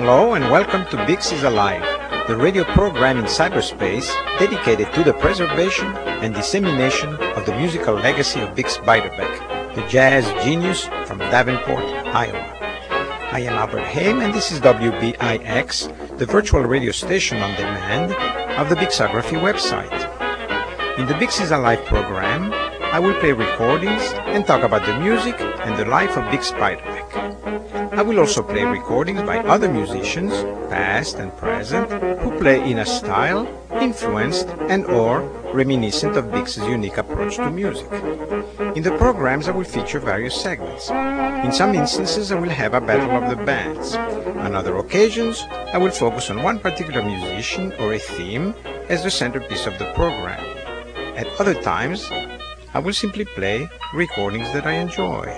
Hello and welcome to Bix is Alive, the radio program in cyberspace dedicated to the preservation and dissemination of the musical legacy of Bix Beiderbecke, the jazz genius from Davenport, Iowa. I am Albert Haim and this is WBIX, the virtual radio station on demand of the Bixography website. In the Bix is Alive program, I will play recordings and talk about the music and the life of Bix Beiderbecke. I will also play recordings by other musicians, past and present, who play in a style influenced and or reminiscent of Bix's unique approach to music. In the programs I will feature various segments. In some instances I will have a battle of the bands. On other occasions I will focus on one particular musician or a theme as the centerpiece of the program. At other times I will simply play recordings that I enjoy.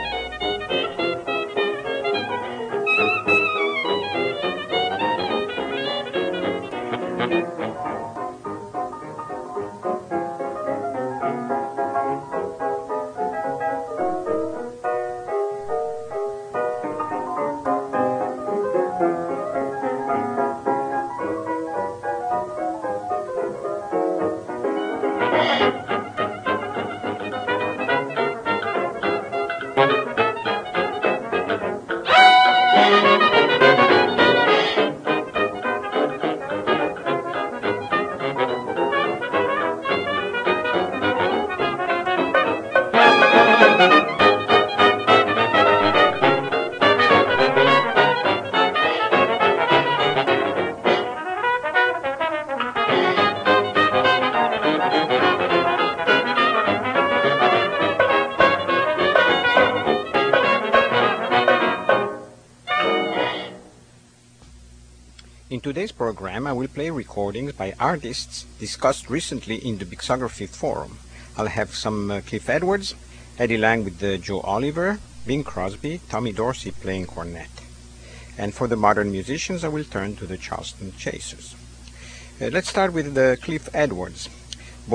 In today's program, I will play recordings by artists discussed recently in the Bixography forum. I'll have some Cliff Edwards, Eddie Lang with Joe Oliver, Bing Crosby, Tommy Dorsey playing cornet. And for the modern musicians, I will turn to the Charleston Chasers. Let's start with Cliff Edwards. He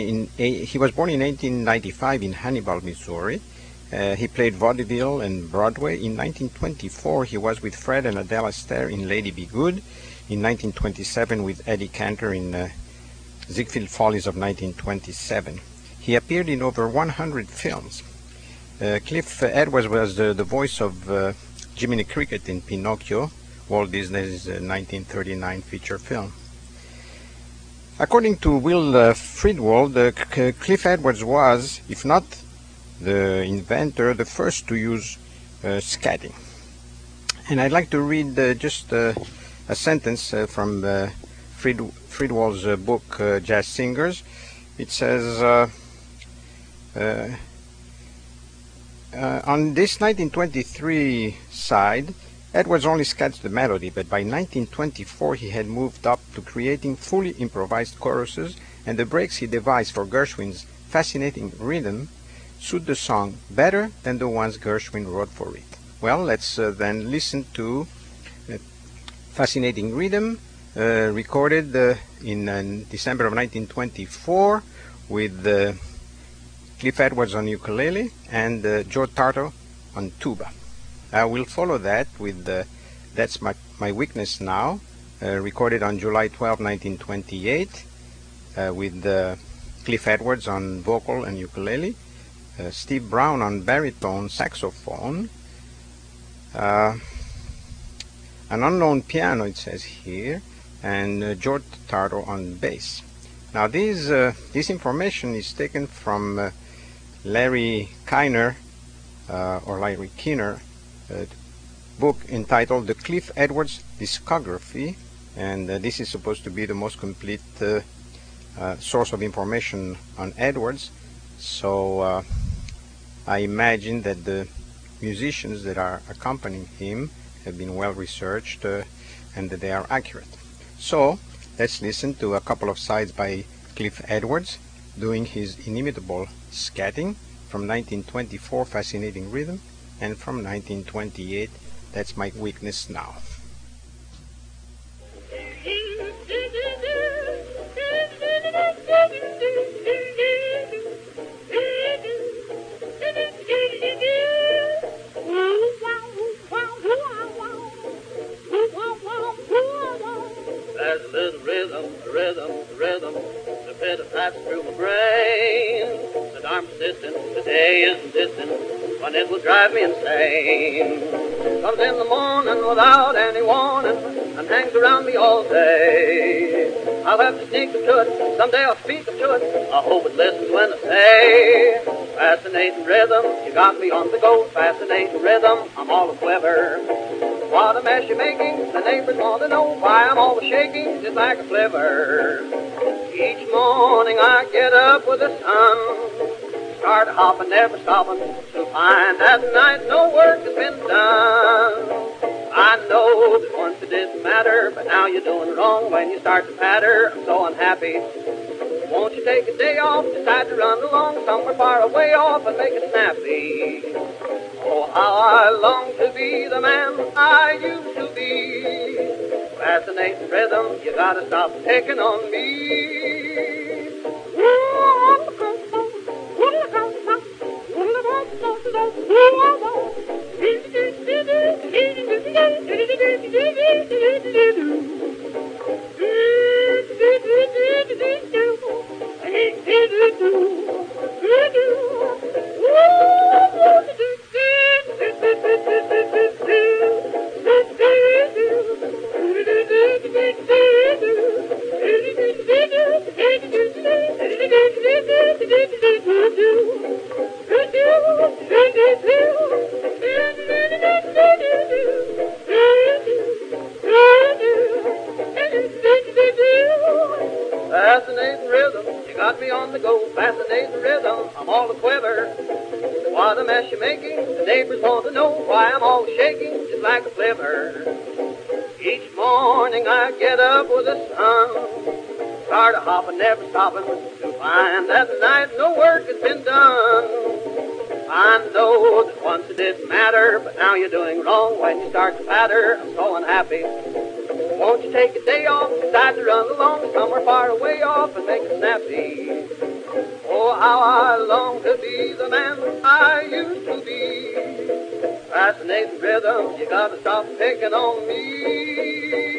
was born in 1895 in Hannibal, Missouri. He played vaudeville and Broadway. In 1924, he was with Fred and Adele Astaire in Lady Be Good. In 1927, with Eddie Cantor in Ziegfeld Follies of 1927. He appeared in over 100 films. Cliff Edwards was the voice of Jiminy Cricket in Pinocchio, Walt Disney's 1939 feature film. According to Will Friedwald, Cliff Edwards was, if not the inventor, the first to use scatting. And I'd like to read just a sentence from Friedwald's book, Jazz Singers. It says, on this 1923 side, Edwards only sketched the melody, but by 1924 he had moved up to creating fully improvised choruses, and the breaks he devised for Gershwin's fascinating rhythm suit the song better than the ones Gershwin wrote for it. Well, let's then listen to Fascinating Rhythm, recorded in December of 1924 with Cliff Edwards on ukulele and Joe Tarto on tuba. I will follow that with That's My Weakness Now, recorded on July 12, 1928 with Cliff Edwards on vocal and ukulele, Steve Brown on baritone saxophone, an unknown piano, it says here, and George Tardo on bass. Now this information is taken from Larry Kiner book entitled The Cliff Edwards Discography, and this is supposed to be the most complete source of information on Edwards. So I imagine that the musicians that are accompanying him have been well researched and that they are accurate. So let's listen to a couple of sides by Cliff Edwards doing his inimitable scatting, from 1924 Fascinating Rhythm, and from 1928 That's My Weakness Now. Wow. the rhythm, the pitter pats through my brain. The darn persistent, the day isn't distant, when it will drive me insane. Comes in the morning without any warning, and hangs around me all day. I'll have to sneak to it, someday I'll speak to it, I hope it listens when I say. Fascinating rhythm, you got me on the go. Fascinating rhythm, I'm all a quiver. What a mess you're making, the neighbors want to know why I'm always shaking just like a flivver. Each morning I get up with the sun, start hopping, never stopping, to find that night no work has been done. I know that once it didn't matter, but now you're doing wrong when you start to patter. I'm so unhappy. Won't you take a day off, decide to run along somewhere far away off and make it snappy? Oh, how I long to be the man I used to be. Fascinating rhythm, you gotta stop picking on me. Fascinating rhythm, you got me on the go. Fascinating rhythm, I'm all a quiver. What a mess you're making, the neighbors want to know why I'm always shaking just like a flivver. Each morning I get up with the sun, start a hopping, never stopping, to find that night no work has been done. I know that once it didn't matter, but now you're doing wrong when you start to patter. I'm so unhappy. Won't you take a day off, decide to run along somewhere far away off and make it snappy? Oh, how I long to be the man I used to be. Fascinating rhythm, you gotta stop picking on me.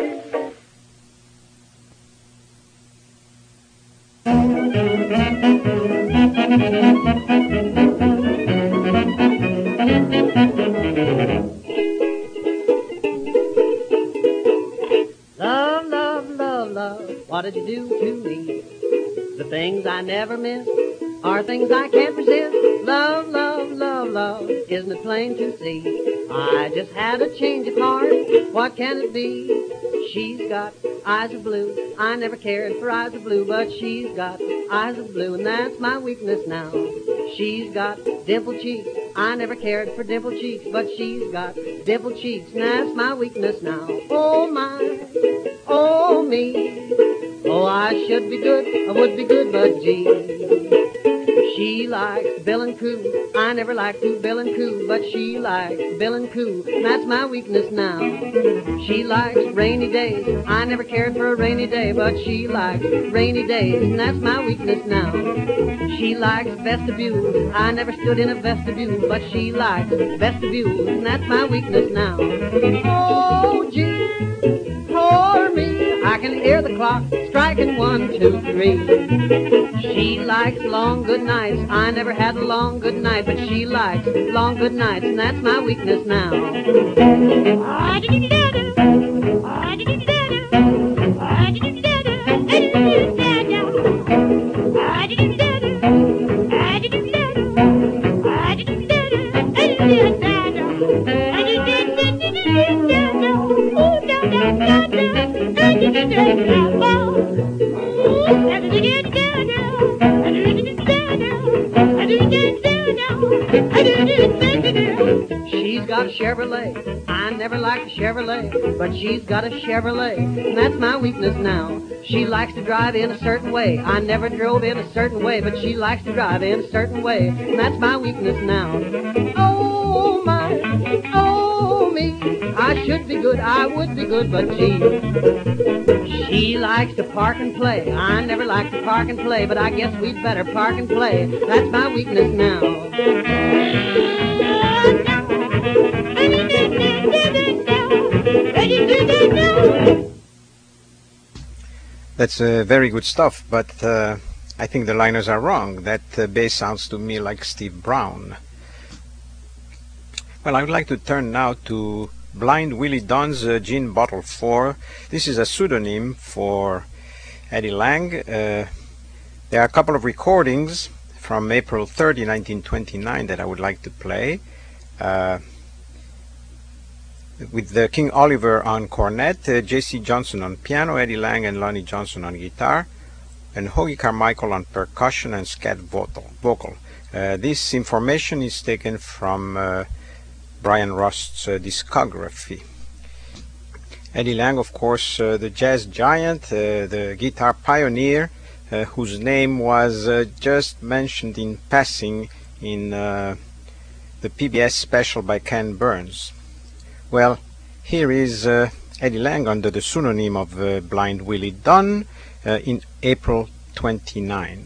Love, love, love, love, what did you do to me? The things I never miss are things I can't resist. Love, love, love, love, isn't it plain to see? I just had a change of heart, what can it be? She's got eyes of blue, I never cared for eyes of blue, but she's got eyes of blue, and that's my weakness now. She's got dimpled cheeks, I never cared for dimpled cheeks, but she's got dimpled cheeks, and that's my weakness now. Oh my, oh me, oh I should be good, I would be good, but gee. She likes Bill and Coo, I never liked to Bill and Coo, but she likes Bill and Coo, and that's my weakness now. She likes rainy days, I never cared for a rainy day, but she likes rainy days, and that's my weakness now. She likes vestibules, I never stood in a vestibule, but she likes vestibules, and that's my weakness now. Oh gee, poor me, I can hear the clock striking 1, 2, 3. She likes long good nights, I never had a long good night, but she likes long good nights, and that's my weakness now. She's got a Chevrolet, I never liked a Chevrolet, but she's got a Chevrolet, and that's my weakness now. She likes to drive in a certain way, I never drove in a certain way, but she likes to drive in a certain way, and that's my weakness now. Oh my, oh me, I should be good, I would be good, but gee. She likes to park and play, I never liked to park and play, but I guess we'd better park and play, that's my weakness now. That's very good stuff, but I think the liners are wrong. That bass sounds to me like Steve Brown. Well, I would like to turn now to Blind Willie Dunn's Gin Bottle 4. This is a pseudonym for Eddie Lang. There are a couple of recordings from April 30, 1929 that I would like to play. With King Oliver on cornet, J.C. Johnson on piano, Eddie Lang and Lonnie Johnson on guitar, and Hoagy Carmichael on percussion and scat vocal. This information is taken from Brian Rust's discography. Eddie Lang, of course, the jazz giant, the guitar pioneer, whose name was just mentioned in passing in the PBS special by Ken Burns. Well, here is Eddie Lang under the pseudonym of Blind Willie Dunn in April 29.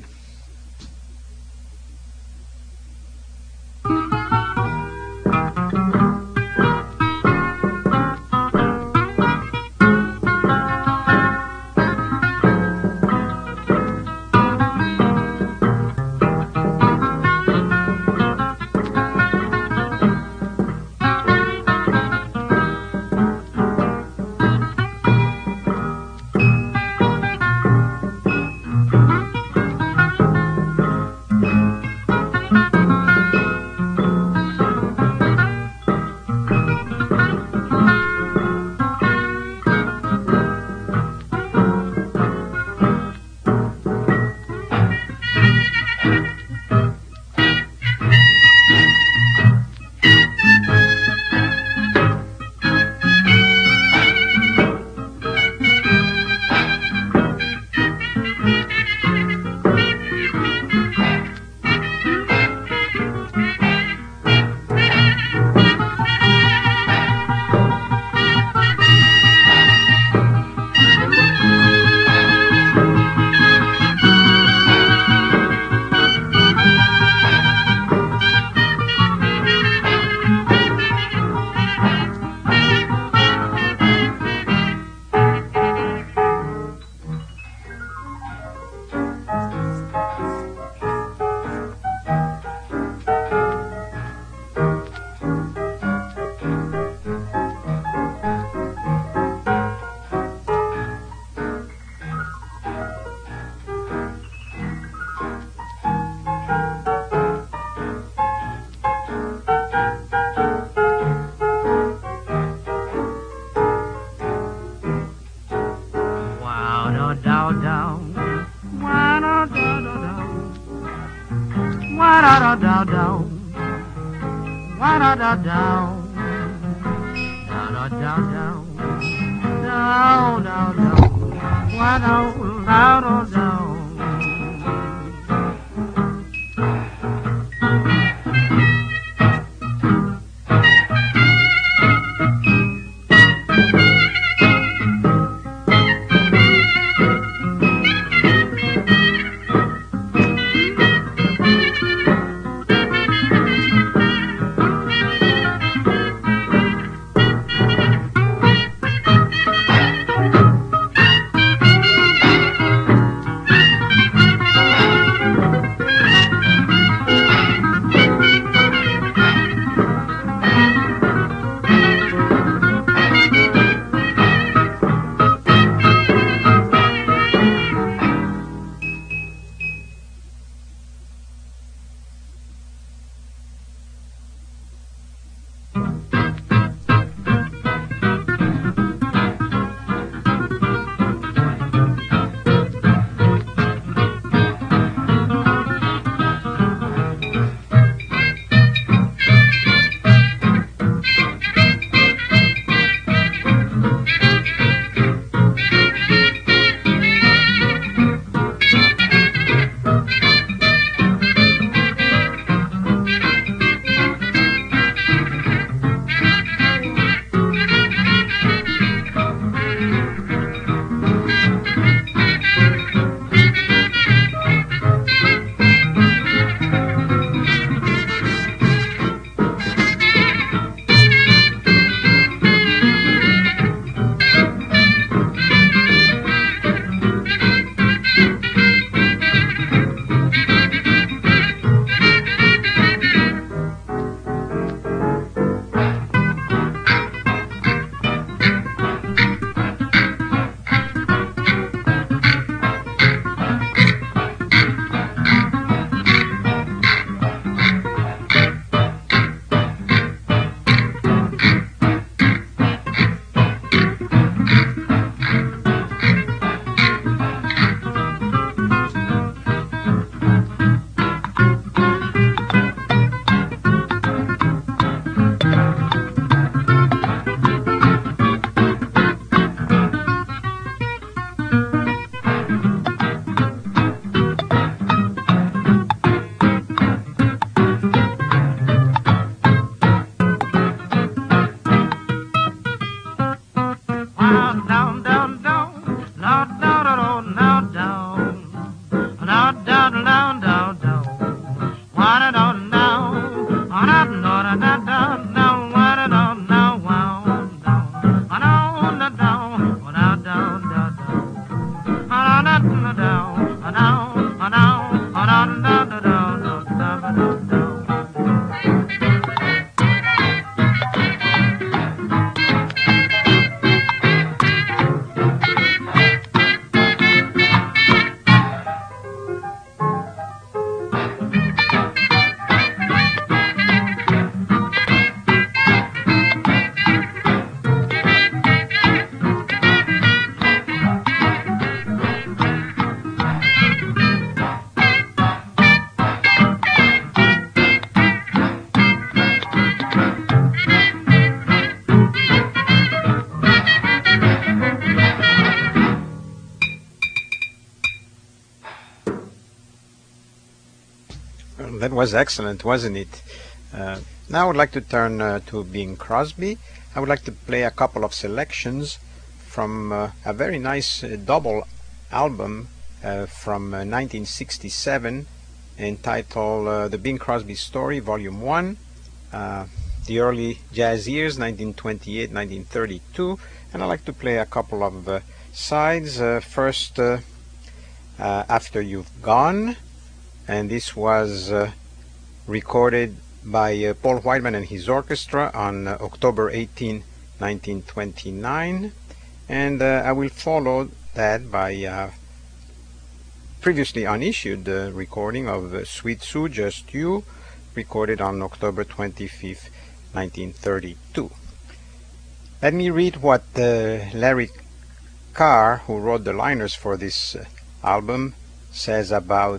That was excellent, wasn't it? Now I would like to turn to Bing Crosby. I would like to play a couple of selections from a very nice double album from 1967 entitled The Bing Crosby Story, Volume 1, The Early Jazz Years, 1928-1932. And I'd like to play a couple of sides. First, After You've Gone, and this was recorded by Paul Whiteman and his orchestra on October 18, 1929, and I will follow that by previously unissued recording of Sweet Sue, Just You, recorded on October 25, 1932. Let me read what Larry Carr, who wrote the liners for this album, says about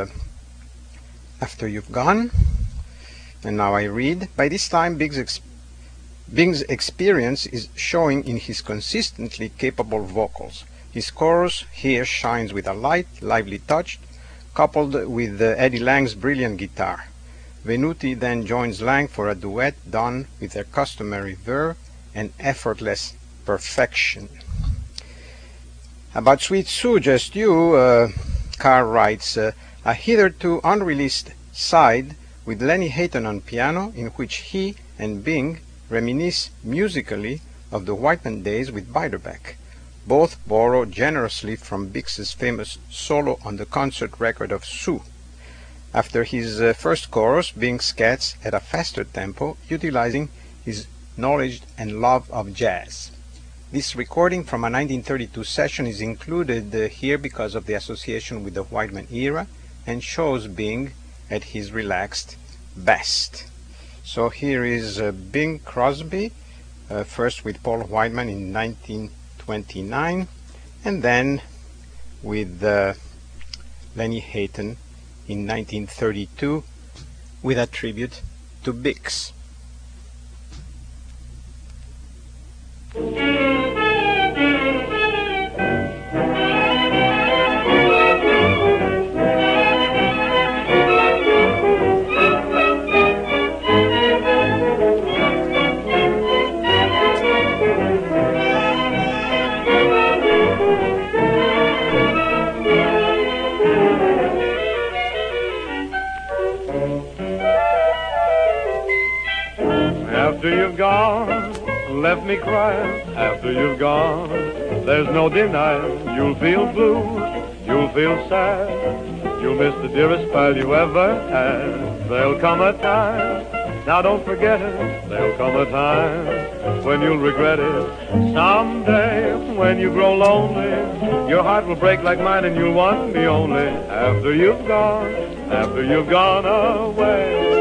After You've Gone. And now I read, by this time Bing's experience is showing in his consistently capable vocals. His chorus here shines with a light, lively touch, coupled with Eddie Lang's brilliant guitar. Venuti then joins Lang for a duet done with their customary verve and effortless perfection. About Sweet Sue, Just You, Carr writes, a hitherto unreleased side with Lenny Hayton on piano, in which he and Bing reminisce musically of the Whiteman days with Beiderbecke. Both borrow generously from Bix's famous solo on the concert record of Sue. After his first chorus, Bing scats at a faster tempo, utilizing his knowledge and love of jazz. This recording from a 1932 session is included here because of the association with the Whiteman era and shows Bing at his relaxed best. So here is Bing Crosby, first with Paul Whiteman in 1929, and then with Lenny Hayton in 1932 with a tribute to Bix. After you've gone, left me crying. After you've gone, there's no denying. You'll feel blue, you'll feel sad. You'll miss the dearest pal you ever had. There'll come a time, now don't forget it. There'll come a time when you'll regret it. Someday, when you grow lonely, your heart will break like mine and you'll want me only. After you've gone away.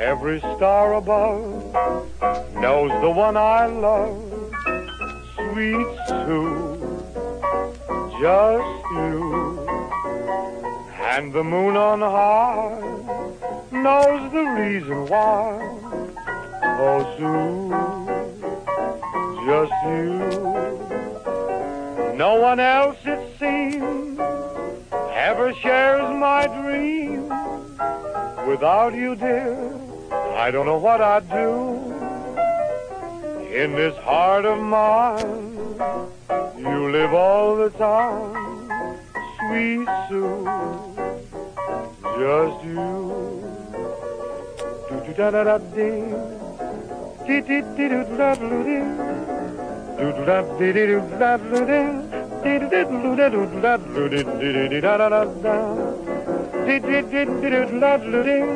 Every star above knows the one I love. Sweet Sue, just you. And the moon on high knows the reason why. Oh, Sue, just you. No one else, it seems, ever shares my dream. Without you, dear, I don't know what I'd do. In this heart of mine, you live all the time. Sweet Sue, just you. Do-do-da-da-da-ding, dee-dee-dee-doo-da-doo-ding, do-do-da-dee-dee-doo-da-doo-ding, dee-dee-dee-doo-da-doo-dee-dee-dee-da-da-da-da, dee-dee-dee-doo-da-doo-ding,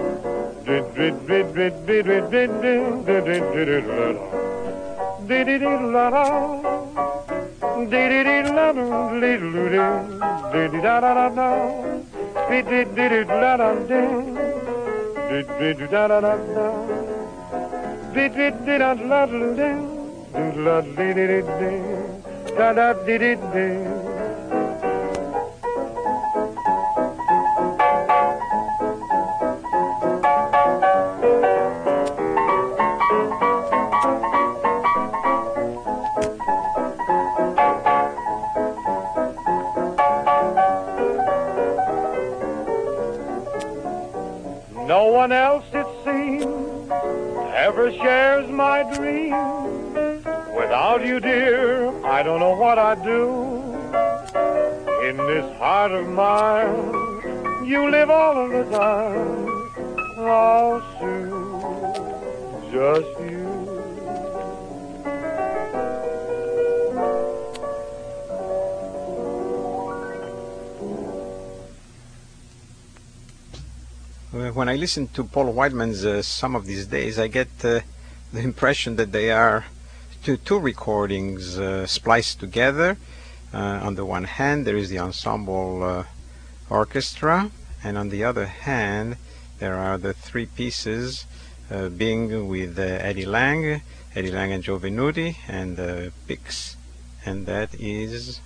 No one else, it seems, ever shares my dream. Without you, dear, I don't know what I'd do. In this heart of mine, you live all of the time. Oh, Sue, just you. When I listen to Paul Whiteman's Some of These Days, I get the impression that they are two recordings spliced together. On the one hand, there is the ensemble orchestra, and on the other hand, there are the three pieces being with Eddie Lang and Joe Venuti, and Bix, and that is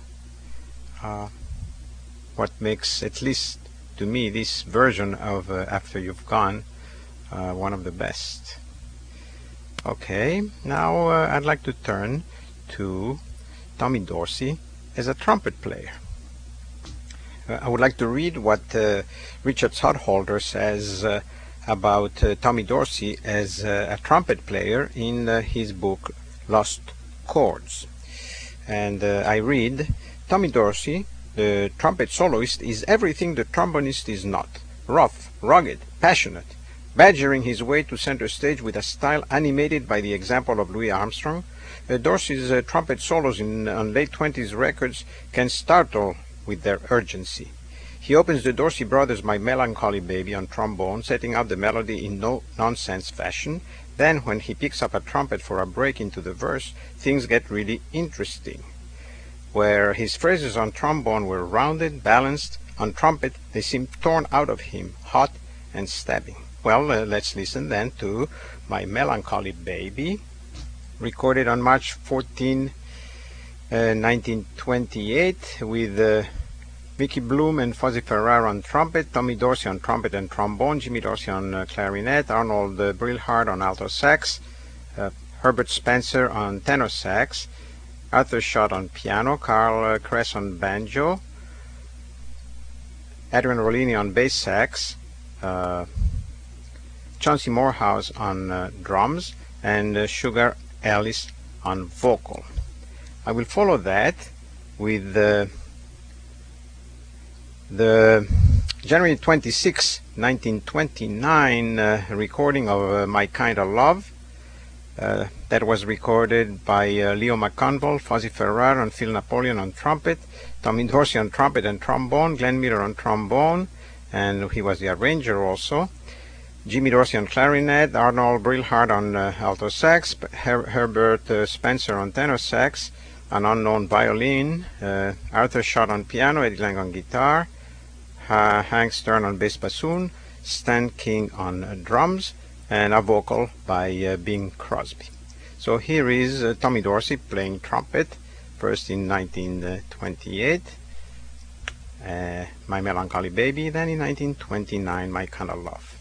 what makes, at least to me, this version of After You've Gone one of the best. Okay, now I'd like to turn to Tommy Dorsey as a trumpet player. I would like to read what Richard Sodholder says about Tommy Dorsey as a trumpet player in his book Lost Chords. And I read, Tommy Dorsey, the trumpet soloist, is everything the trombonist is not. Rough, rugged, passionate, badgering his way to center stage with a style animated by the example of Louis Armstrong. Dorsey's trumpet solos on late 20s records can startle with their urgency. He opens the Dorsey Brothers' My Melancholy Baby on trombone, setting out the melody in no-nonsense fashion. Then, when he picks up a trumpet for a break into the verse, things get really interesting. Where his phrases on trombone were rounded, balanced, on trumpet they seemed torn out of him, hot and stabbing. Well, let's listen then to My Melancholy Baby, recorded on March 14, 1928, with Mickey Bloom and Fuzzy Ferrar on trumpet, Tommy Dorsey on trumpet and trombone, Jimmy Dorsey on clarinet, Arnold Brilhart on alto sax, Herbert Spencer on tenor sax, Arthur Schott on piano, Carl Kress on banjo, Adrian Rollini on bass sax, Chauncey Morehouse on drums, and Sugar Ellis on vocal. I will follow that with the January 26, 1929 recording of My Kind of Love. That was recorded by Leo McConville, Fuzzy Ferrar and Phil Napoleon on trumpet, Tommy Dorsey on trumpet and trombone, Glenn Miller on trombone, and he was the arranger also, Jimmy Dorsey on clarinet, Arnold Brilhart on alto sax, Herbert Spencer on tenor sax, an unknown violin, Arthur Schott on piano, Eddie Lang on guitar, Hank Stern on bass bassoon, Stan King on drums, and a vocal by Bing Crosby. So here is Tommy Dorsey playing trumpet, first in 1928, My Melancholy Baby, then in 1929, My Kind of Love.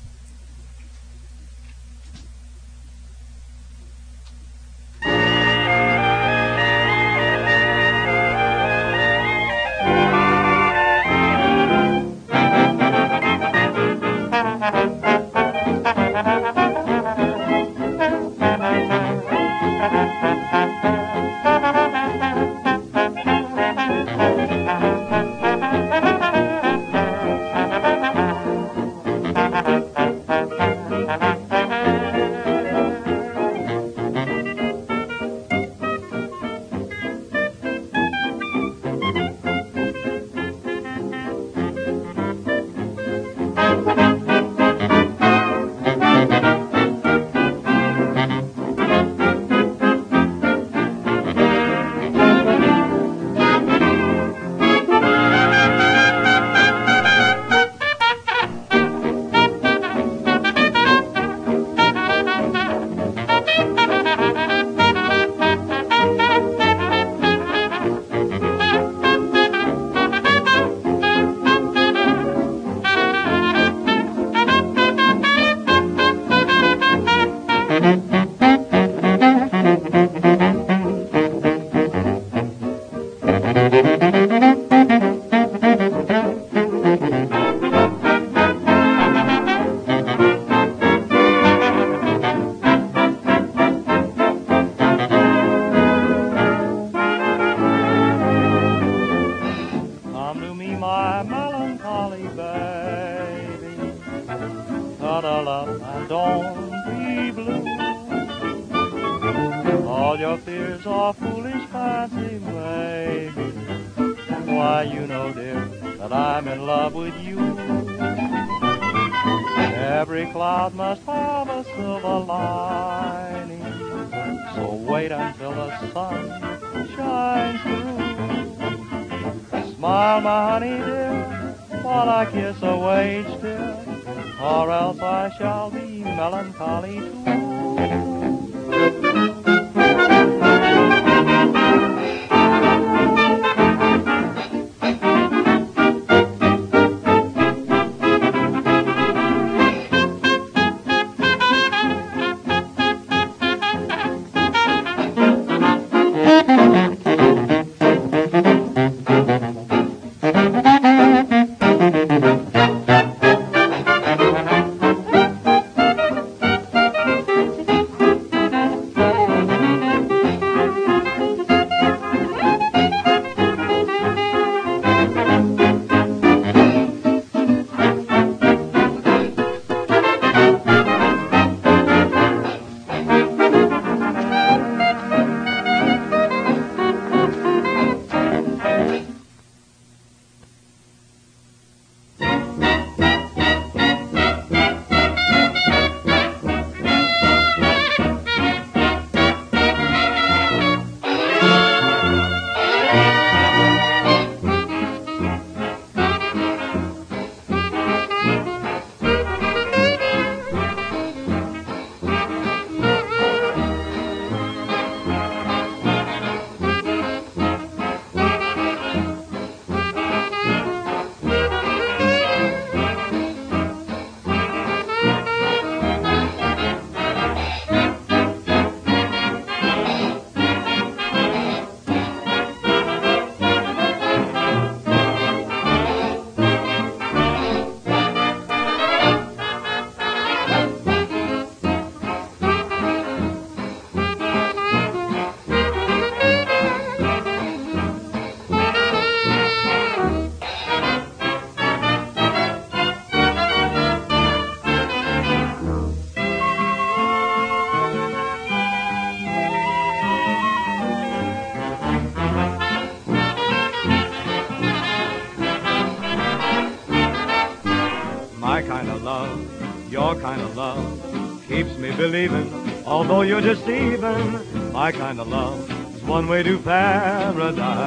Your kind of love keeps me believing, although you're deceiving. My kind of love is one way to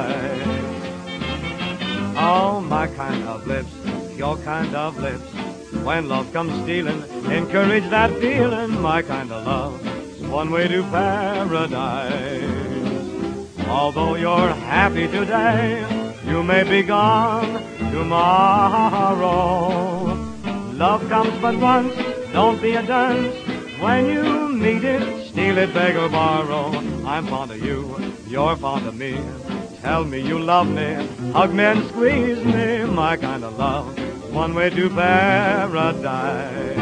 paradise. Oh, my kind of lips, your kind of lips, when love comes stealing, encourage that feeling. My kind of love is one way to paradise. Although you're happy today, you may be gone tomorrow. Love comes but once, don't be a dunce. When you meet it, steal it, beg or borrow. I'm fond of you, you're fond of me. Tell me you love me, hug me and squeeze me. My kind of love, one way to paradise.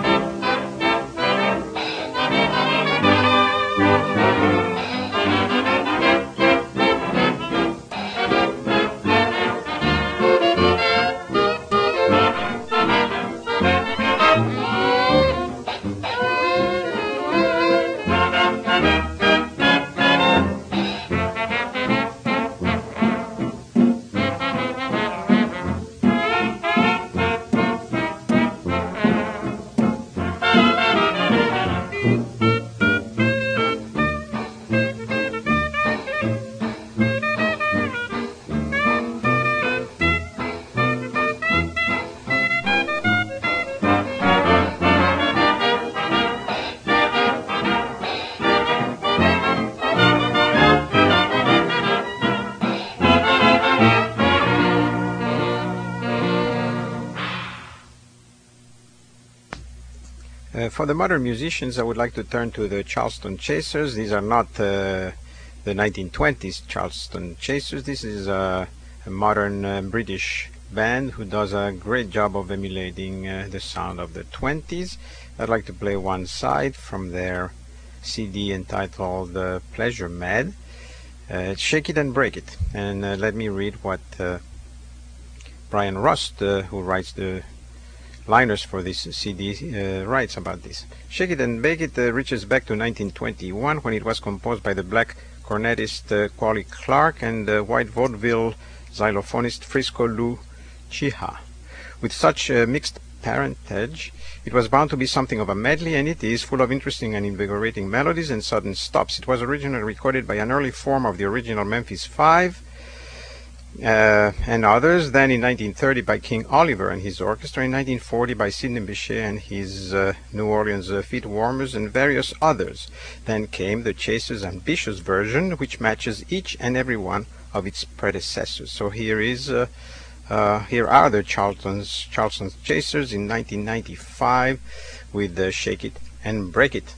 For the modern musicians, I would like to turn to the Charleston Chasers. These are not the 1920s Charleston Chasers. This is a modern British band who does a great job of emulating the sound of the 20s. I'd like to play one side from their CD entitled Pleasure Mad. Shake It and Break It. And let me read what Brian Rust, who writes the liners for this CD, writes about this. Shake It and Bake It reaches back to 1921 when it was composed by the black cornetist Qually Clark and the white vaudeville xylophonist Frisco Lou Chiha. With such mixed parentage, it was bound to be something of a medley, and it is full of interesting and invigorating melodies and sudden stops. It was originally recorded by an early form of the original Memphis Five and others, then in 1930 by King Oliver and his orchestra, in 1940 by Sidney Bechet and his New Orleans Feet Warmers, and various others. Then came the Chasers' ambitious version, which matches each and every one of its predecessors. So here are the Charleston's Chasers in 1995 with Shake It and Break It.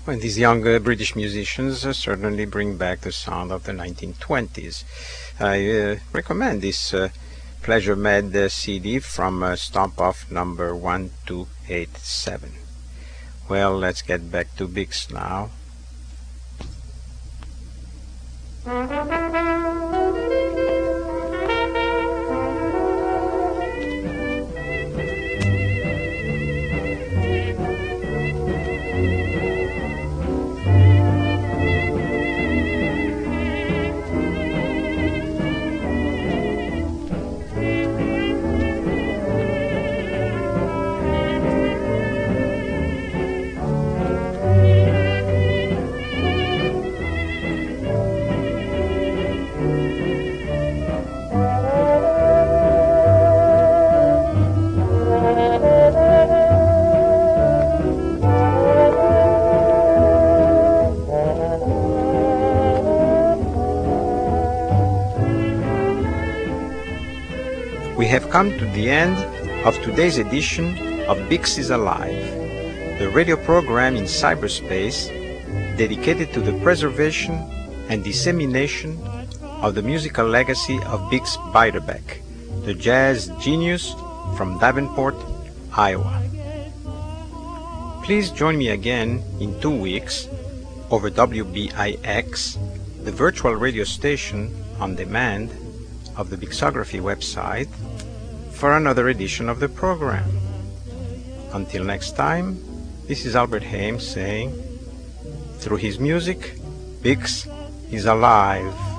Well, these young British musicians certainly bring back the sound of the 1920s. I recommend this Pleasure Med CD from Stomp Off number 1287. Well, let's get back to Bix now. We have come to the end of today's edition of Bix is Alive, the radio program in cyberspace dedicated to the preservation and dissemination of the musical legacy of Bix Beiderbecke, the jazz genius from Davenport, Iowa. Please join me again in 2 weeks over WBIX, the virtual radio station on demand of the Bixography website, for another edition of the program. Until next time, this is Albert Haim saying, through his music, Bix is alive.